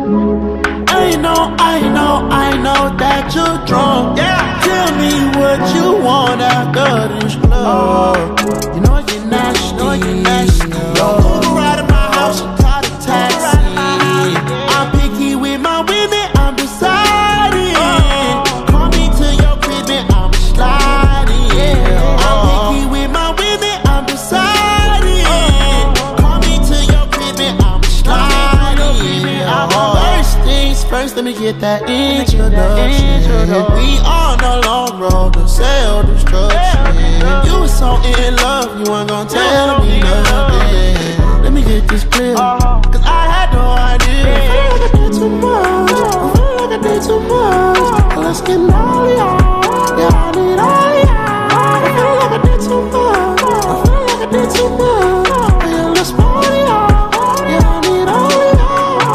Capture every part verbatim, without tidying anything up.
I know, I know, I know that you're drunk. Yeah. Tell me what you want after this club. You know you're nasty, know you're nasty. Don't move around in my house, you caught a taxi. I'm picky with my women, I'm deciding. Call me to your crib and I'm sliding. I'm picky with my women, I'm deciding. Call me to your crib and I'm sliding. First things first, let me get that introduction. We on a long road to self-destruction. You was so in love, you weren't gonna tell me nothing. Let me get this clear, cause I had no idea. I feel like I did too much, I feel like I did too much. Let's get gnarly, yeah, I need all y'all. I feel like I did too much, I feel like I did too much. Yeah, let's party, yeah, I need all y'all.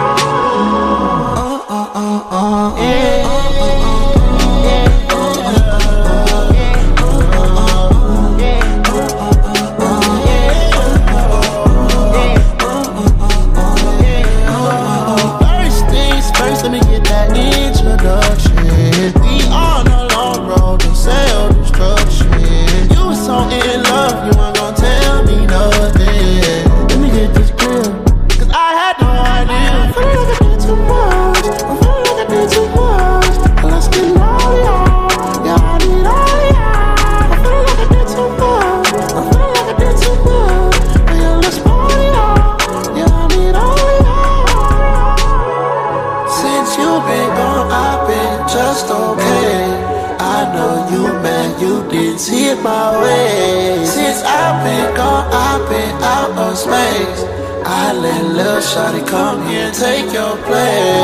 Uh, uh, uh, uh, yeah. Let me get that introduction. We on a long road to self-destruction. You was so in love, you weren't gonna tell me nothing. Let me get this clear, cause I had no idea. I feel like I did too much, I feel like I did too much. Let's get gnarly, yeah, I need all y'all. I feel like I did too much, I feel like I did too much. Yeah, let's party, yeah, I need all y'all. Since you been gone, I've been just okay. I know you mad, you didn't see it my way. Since I've been gone, I've been out of space. I let Lil Shawty come here and take your place.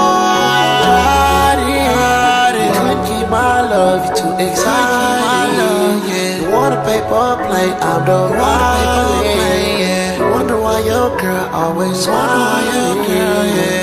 Couldn't keep my love, you too excited. You want a paper plate, I'm the one. Wonder why your girl always wonder why your girl, yeah.